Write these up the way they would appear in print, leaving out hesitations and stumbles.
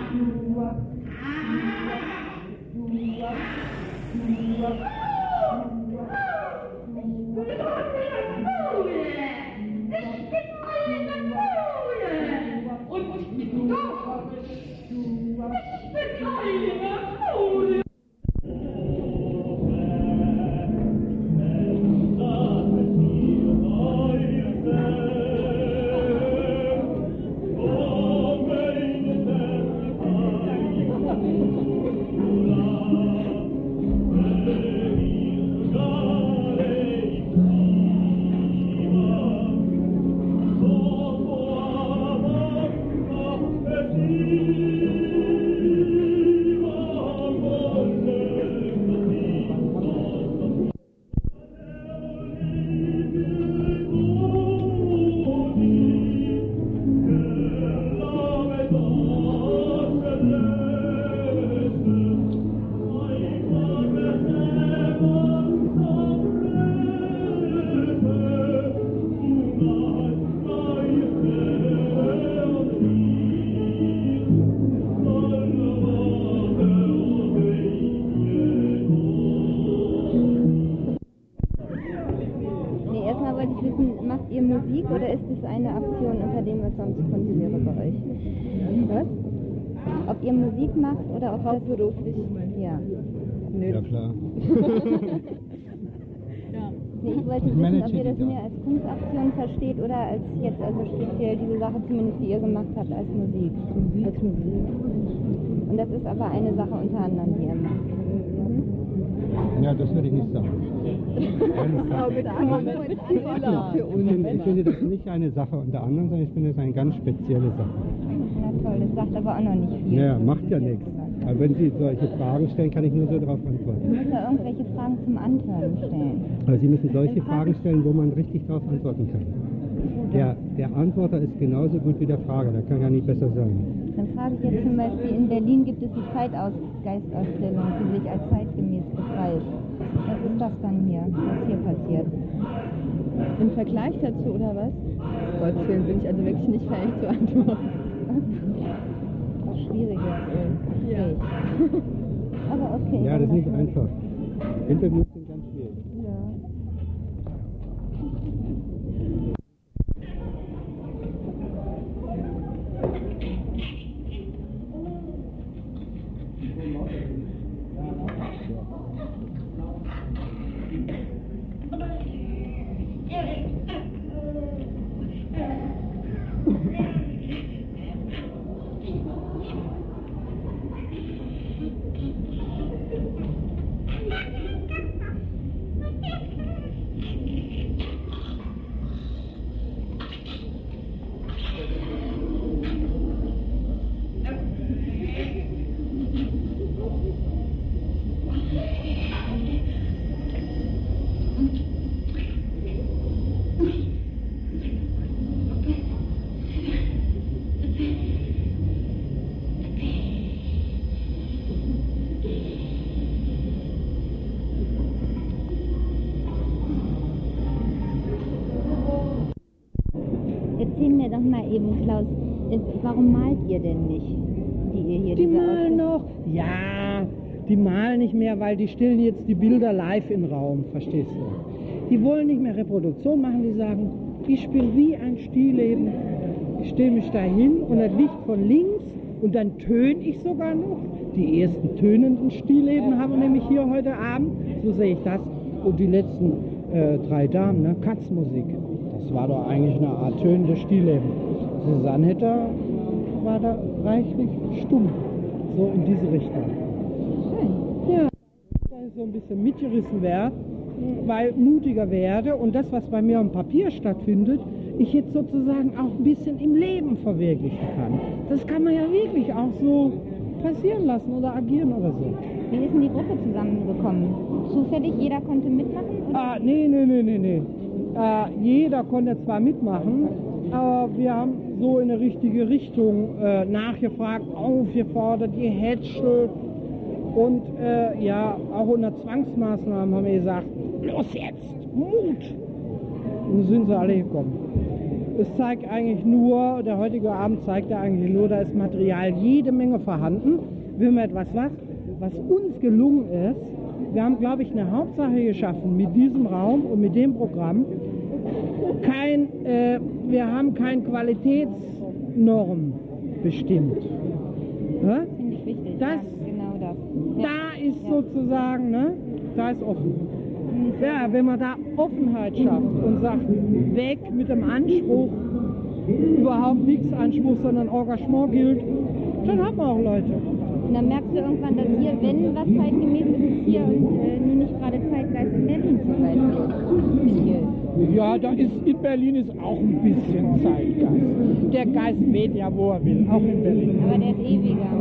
Oder ist es eine Aktion unter dem, was sonst Kunst wäre bei euch? Was? Ob ihr Musik macht oder ob hauptberuflich? Ja. Nö. Ja, klar. Ja. Nee, ich wollte wissen, ob ihr das mehr als Kunstaktion versteht oder als jetzt also speziell diese Sache zumindest, die ihr gemacht habt, als Musik. Als Musik. Und das ist aber eine Sache unter anderem, die ihr macht. Ja, das würde ich nicht sagen. Ich finde das nicht eine Sache unter anderem, sondern ich finde das eine ganz spezielle Sache. Na toll, das sagt aber auch noch nicht viel. Ja, macht ja nichts. Aber wenn Sie solche Fragen stellen, kann ich nur so darauf antworten. Sie müssen ja irgendwelche Fragen zum Anhören stellen. Aber Sie müssen solche Fragen stellen, wo man richtig darauf antworten kann. Der Antworter ist genauso gut wie der Frager, der kann gar nicht besser sein. Dann frage ich jetzt zum Beispiel, in Berlin gibt es die Zeitgeistausstellung, die sich als zeitgemäß beschreibt. Was ist das dann hier, was hier passiert? Im Vergleich dazu, oder was? Gottes Willen, bin ich also wirklich nicht fähig zu antworten. Schwieriges Gespräch. Ja. Aber okay. Ja, das ist nicht einfach. Interviews sind ganz schwierig. Ja. Erzähl mir doch mal eben, Klaus, warum malt ihr denn nicht, Die malen noch? Ja, die malen nicht mehr, weil die stellen jetzt die Bilder live im Raum, verstehst du? Die wollen nicht mehr Reproduktion machen, die sagen, ich spiele wie ein Stillleben. Ich stelle mich da hin und das Licht von links und dann töne ich sogar noch. Die ersten tönenden Stillleben haben wir nämlich hier heute Abend, so sehe ich das. Und die letzten 3 Damen, ne? Katzmusik. Das war doch eigentlich eine Art tönendes Stillleben. Susanne Hetter war da reichlich stumm, so in diese Richtung. Ja, da ich so ein bisschen mitgerissen werde, weil mutiger werde und das, was bei mir am Papier stattfindet, ich jetzt sozusagen auch ein bisschen im Leben verwirklichen kann. Das kann man ja wirklich auch so passieren lassen oder agieren oder so. Wie ist denn die Gruppe zusammengekommen? Zufällig, jeder konnte mitmachen? Oder? Nee. Jeder konnte zwar mitmachen, aber wir haben so in eine richtige Richtung nachgefragt, aufgefordert, gehätschelt und ja, auch unter Zwangsmaßnahmen haben wir gesagt, los jetzt, Mut! Und so sind sie alle gekommen. Es zeigt eigentlich nur, der heutige Abend zeigt ja eigentlich nur, da ist Material jede Menge vorhanden. Wenn wir etwas was uns gelungen ist, wir haben, glaube ich, eine Hauptsache geschaffen mit diesem Raum und mit dem Programm. Wir haben keine Qualitätsnorm bestimmt. Ja? Finde ich wichtig. Das, genau das. Ja. Da ist sozusagen, ne, da ist offen. Ja, wenn man da Offenheit schafft und sagt, weg mit dem Anspruch, überhaupt nichts Anspruch, sondern Engagement gilt, dann hat man auch Leute. Und dann merkst du irgendwann, dass hier, wenn was zeitgemäß ist, ist hier und nur nicht gerade Zeitgeist in Berlin zum Beispiel. Ja, da ist in Berlin ist auch ein bisschen Zeitgeist. Der Geist weht ja, wo er will, auch in Berlin. Aber der ist ewiger.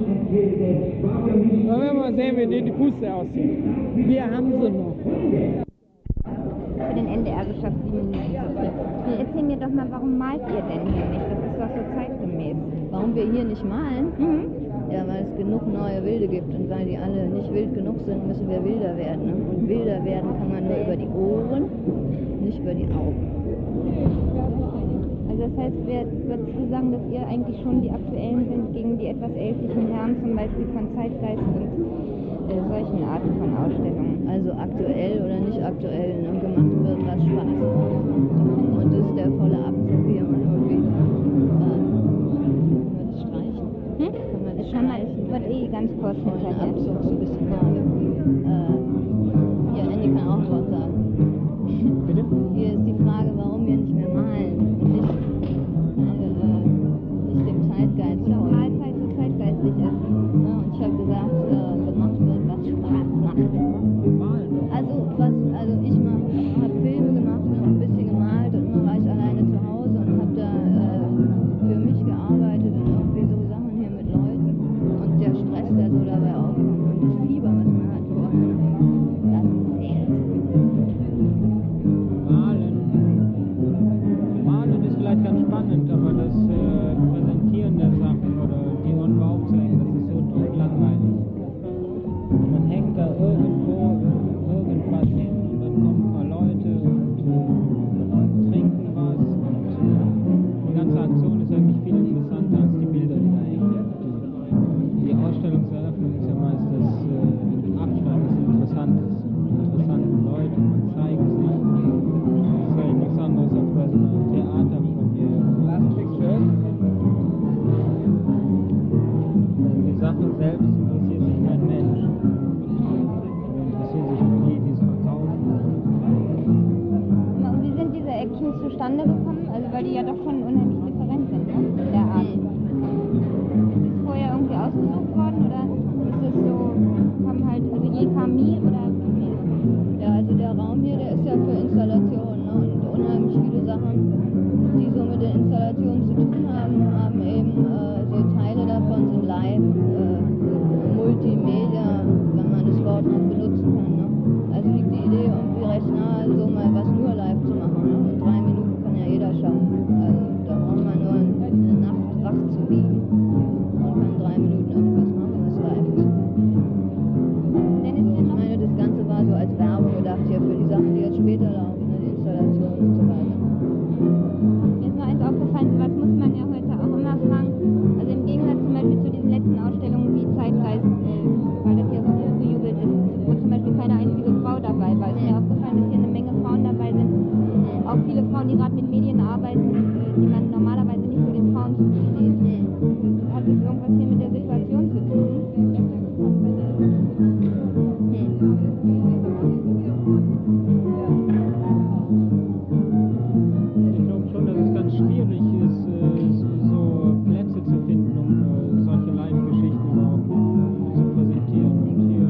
Da werden wir mal sehen, wie die Puste aussieht. Wir haben sie noch. Für den NDR geschafft, 7 Minuten. Erzähl mir doch mal, warum malt ihr denn hier nicht? Das ist doch so zeitgemäß. Warum wir hier nicht malen? Mhm. Ja, weil es genug neue Wilde gibt und weil die alle nicht wild genug sind, müssen wir wilder werden. Ne? Und wilder werden kann man nur über die Ohren, nicht über die Augen. Also das heißt, würdest du sagen, dass ihr eigentlich schon die Aktuellen sind gegen die etwas ältlichen Herren, zum Beispiel von Zeitgeist und solchen Arten von Ausstellungen? Also aktuell oder nicht aktuell, ne? Gemacht wird, was Spaß macht. Und das ist der volle Abzug hier und irgendwie. Können wir das streichen? Können wir das streichen? Ich wollte ganz kurz Vollen hinterher. Abzug, so ein bisschen hart. Ja, Andy kann auch ein Wort sagen. Bitte? Hier ist die Frage, warum wir nicht mehr malen und nicht dem Zeitgeist Oder folgen. Mahlzeit so zeitgeistlich ist. Ja, und ich habe gesagt, gemacht wird, was Spaß macht. Also ich habe Filme gemacht, ne, ein bisschen gemalt und immer war ich alleine zu Hause und habe da für mich gearbeitet und irgendwie so Sachen hier mit Leuten und der Stress, der so dabei aufkommt und das Fieber, was man hat vorher, das zählt. Malen ist vielleicht ganz spannend, aber das Präsentieren der Sachen oder die irgendwo aufzeigen, das ist so langweilig. Man hängt da irgendwo irgendwas hin und dann kommen ein paar Leute und trinken was und die ganze Aktion ist eigentlich viel interessanter als die Bilder, die da hängen. Die Ausstellungseröffnung ist ja meist das Abstand des Interessantes. Interessante Leute, man zeigt sich. Das ist ja nichts anderes als bei so einer Theaterpremiere. Die Sache selbst interessiert sich kein Mensch. Interessiert sich nur die, die es verkaufen. Und wie sind diese Actions zustande gekommen? Also weil die ja doch schon unheimlich different sind, ne? In der Art. Ist es vorher irgendwie ausgesucht worden oder ist es so, haben halt, also je Kami oder wie ist es? Ja, also der Raum hier, der ist ja für Installationen, ne? Und unheimlich viele Sachen, die so mit den Installationen zu tun haben, haben eben so Teile davon sind live, Multimedia, wenn man das Wort noch benutzen kann. Ne? Also liegt die Idee irgendwie recht nahe, so mal was nur live zu machen. Ne? Und 3 Minuten kann ja jeder schaffen. Also da braucht man nur eine Nacht wach zu liegen und kann 3 Minuten irgendwas machen, was live ist. Ich meine, das Ganze war so als Werbung gedacht hier für die Sachen, die jetzt später laufen, ne? Die Installationen und so weiter. Mir ist noch eins aufgefallen, sowas muss man ja heute auch immer fragen. Also im Gegensatz zum Beispiel zu diesen letzten Ausstellungen wie Zeitgeist, weil das ja so hochgejubelt ist, wo zum Beispiel keine einzige Frau dabei war. Ist mir aufgefallen, dass hier eine Menge Frauen dabei sind. Auch viele Frauen, die gerade mit Medien arbeiten, die man normalerweise nicht zu den Frauen zusteht. Hat das irgendwas hier mit der Situation zu tun? Ich glaube schon, dass es ganz schwierig ist, so Plätze zu finden, um solche Live-Geschichten überhaupt zu präsentieren. Und hier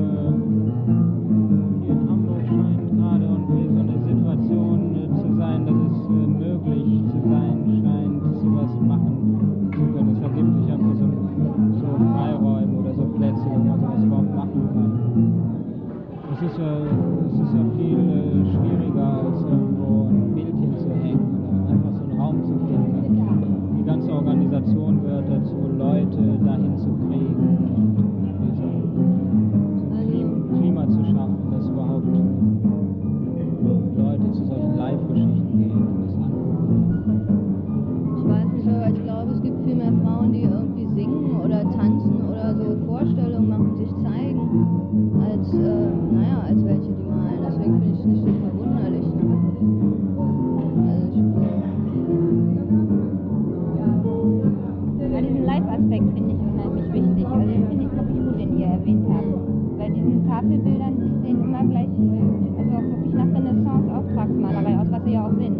in Hamburg scheint gerade irgendwie so eine Situation zu sein, dass es möglich zu sein scheint, sowas machen zu können. Es ergibt sich einfach so Freiräume oder so Plätze, wo man sowas überhaupt machen kann. Es ist ja viel schwieriger, als irgendwo ein Bild hinzuhängen oder einfach so einen Raum zu finden. Die ganze Organisation gehört dazu, Leute dahin zu kriegen und so ein Klima zu schaffen, dass überhaupt Leute zu solchen Live-Geschichten gehen. Aspekt finde ich unheimlich wichtig. Also den finde ich wirklich gut, den ihr erwähnt habt. Bei diesen Tafelbildern, die sehen immer gleich, also auch wirklich nach Renaissance-Auftragsmalerei aus, was sie ja auch sind.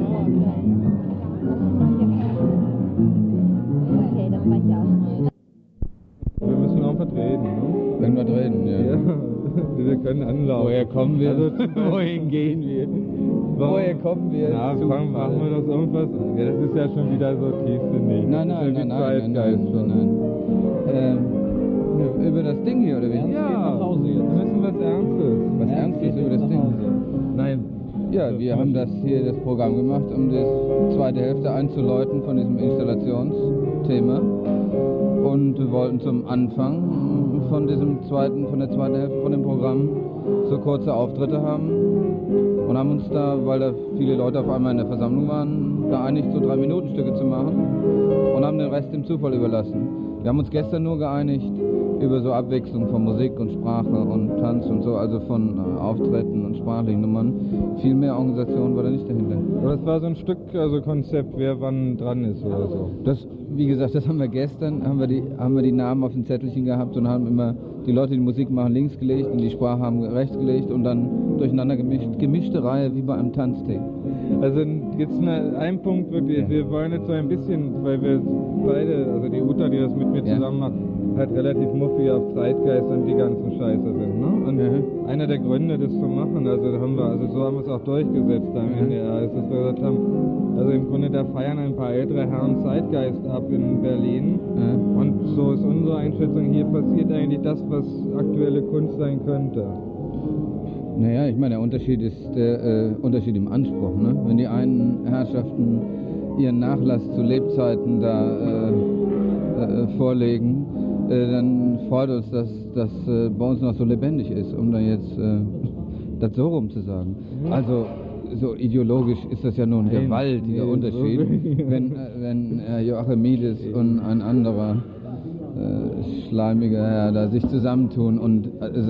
Okay, das reicht ja auch. Wir müssen auch was reden, ne? Irgendwas reden, ja. Ja, wir können anlaufen. Woher kommen wir? Also, Wohin gehen wir? Woher kommen wir? Na, machen wir das irgendwas? Ja, das ist ja schon wieder so tiefsinnig. Nein. Über das Ding hier, oder wie? Ja, wir müssen was Ernstes. Was Ernstes über das Ding? Nein. Ja, wir haben das Programm gemacht, um die zweite Hälfte einzuläuten von diesem Installationsthema. Und wir wollten zum Anfang von der zweiten Hälfte von dem Programm so kurze Auftritte haben. Und haben uns da, weil da viele Leute auf einmal in der Versammlung waren, geeinigt, so 3-Minuten-Stücke zu machen und haben den Rest dem Zufall überlassen. Wir haben uns gestern nur geeinigt über so Abwechslung von Musik und Sprache und Tanz und so, also von Auftritten und sprachlichen Nummern. Viel mehr Organisation war da nicht dahinter. Aber das war so ein Stück, also Konzept, wer wann dran ist oder so. Das, wie gesagt, das haben wir gestern, haben wir die Namen auf den Zettelchen gehabt und haben immer die Leute, die Musik machen, links gelegt und die Sprache haben rechts gelegt und dann durcheinander gemischte Reihe wie bei einem Tanztee. Also jetzt ein Punkt wirklich, wir wollen jetzt so ein bisschen, weil wir beide, also die Uta, die das mit mir zusammen macht, halt relativ muffig auf Zeitgeist und die ganzen Scheiße sind, ne? Und einer der Gründe, das zu machen, also so haben wir es auch durchgesetzt am NDR, ist, dass wir gesagt haben, also im Grunde da feiern ein paar ältere Herren Zeitgeist ab in Berlin und so ist unsere Einschätzung, hier passiert eigentlich das, was aktuelle Kunst sein könnte. Naja, ich meine, der Unterschied ist der Unterschied im Anspruch, ne? Wenn die einen Herrschaften ihren Nachlass zu Lebzeiten da vorlegen, dann freut uns, dass das bei uns noch so lebendig ist, um da jetzt das so rum zu sagen. Also so ideologisch ist das ja nur ein gewaltiger Unterschied, wenn Joachim Miedes und ein anderer schleimiger Herr da sich zusammentun und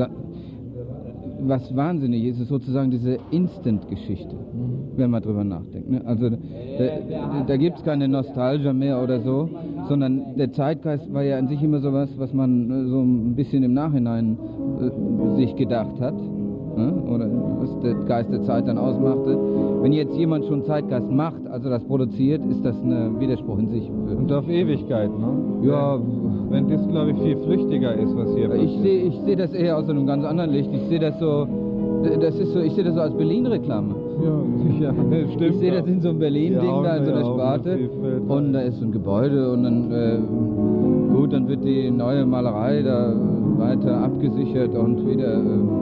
was wahnsinnig ist, ist sozusagen diese Instant-Geschichte, wenn man drüber nachdenkt. Ne? Also da gibt es keine Nostalgie mehr oder so, sondern der Zeitgeist war ja an sich immer sowas, was man so ein bisschen im Nachhinein sich gedacht hat, ne? Oder was der Geist der Zeit dann ausmachte. Wenn jetzt jemand schon Zeitgeist macht, also das produziert, ist das ein Widerspruch in sich. Und auf Ewigkeit, ne? Ja. Wenn das, glaube ich, viel flüchtiger ist, was hier passiert. Ich sehe das eher aus einem ganz anderen Licht. Ich sehe das so als Berlin-Reklame. Ja, sicher. Stimmt. Ich sehe das in so einem Berlin-Ding da, in so einer Sparte. Und da ist so ein Gebäude und dann, dann wird die neue Malerei da weiter abgesichert und wieder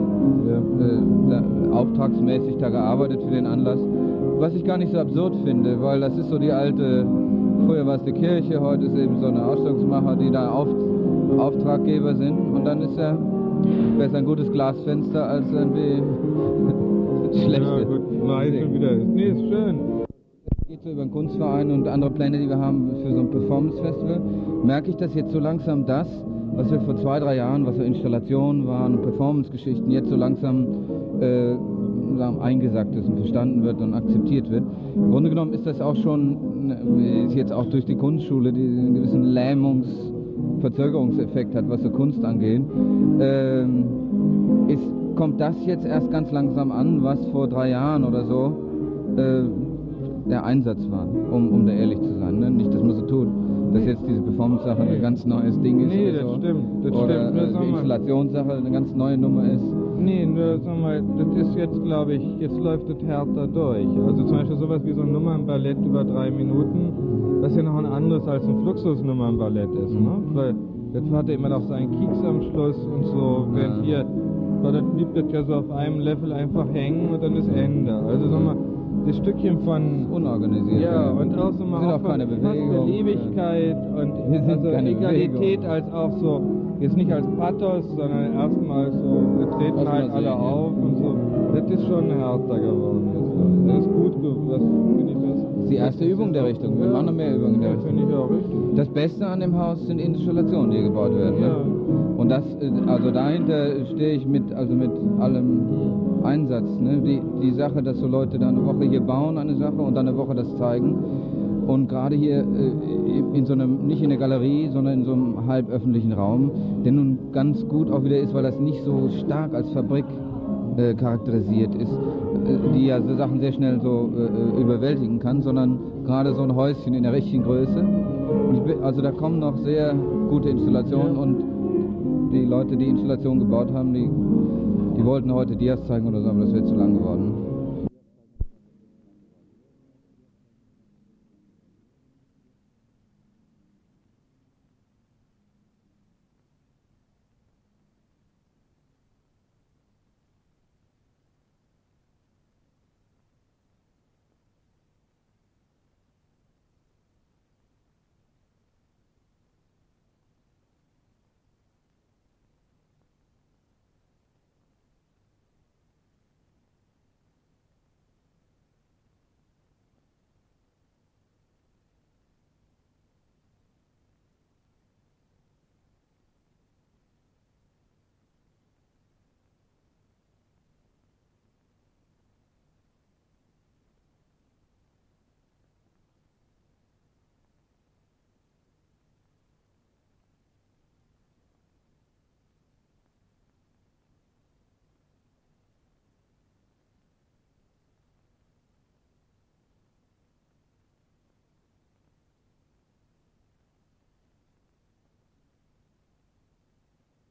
auftragsmäßig da gearbeitet für den Anlass. Was ich gar nicht so absurd finde, weil das ist so die alte, früher war es die Kirche, heute ist eben so eine Ausstellungsmacher, die da Auftraggeber sind und dann ist ja besser ein gutes Glasfenster als irgendwie schlechte. Ja gut, nein, schon wieder. Nee, ist schön. Geht so über den Kunstverein und andere Pläne, die wir haben für so ein Performance-Festival, merke ich, dass jetzt so langsam das, was wir vor 2-3 Jahren, was so Installationen waren, Performance-Geschichten, jetzt so langsam eingesackt ist und verstanden wird und akzeptiert wird. Im Grunde genommen ist das auch schon, ist jetzt auch durch die Kunstschule, die einen gewissen Verzögerungseffekt hat, was so Kunst angeht, kommt das jetzt erst ganz langsam an, was vor 3 Jahren oder so der Einsatz war, um da ehrlich zu sein. Ne? Nicht, dass man so tut, dass jetzt diese Performance-Sache ein ganz neues Ding ist. Nee, oder das so. Stimmt. Das oder stimmt. Die Installationssache eine ganz neue Nummer ist. Nee, nur sag mal, das ist jetzt, glaube ich, jetzt läuft das härter durch. Also zum Beispiel sowas wie so ein Nummernballett über 3 Minuten, das ja noch ein anderes als ein Fluxusnummernballett ist, ne? Weil das hatte immer noch so einen Kieks am Schluss und so, während hier, weil das blieb das ja so auf einem Level einfach hängen und dann ist Ende. Also sag mal, das Stückchen von unorganisiert. Ja, und auch so mal auch keine Bewegung. Beliebigkeit und also Egalität Bewegung. Als auch so, jetzt nicht als Pathos, sondern erstmal so, wir treten halt alle auf und so. Das ist schon härter geworden jetzt. Das ist gut, was finde ich das? Das ist die erste Übung der Richtung. Wir machen noch mehr Übungen in der Richtung. Finde ich auch richtig. Das Beste an dem Haus sind Installationen, die gebaut werden. Ja. Ne? Und das, also dahinter stehe ich mit allem Einsatz. Ne? Die Sache, dass so Leute da eine Woche hier bauen, eine Sache, und dann eine Woche das zeigen. Und gerade hier in so einem, nicht in der Galerie, sondern in so einem halböffentlichen Raum, der nun ganz gut auch wieder ist, weil das nicht so stark als Fabrik charakterisiert ist, die ja so Sachen sehr schnell so überwältigen kann, sondern gerade so ein Häuschen in der richtigen Größe. Und also da kommen noch sehr gute Installationen und die Leute, die Installation gebaut haben, die wollten heute Dias zeigen oder so, aber das wäre zu lang geworden.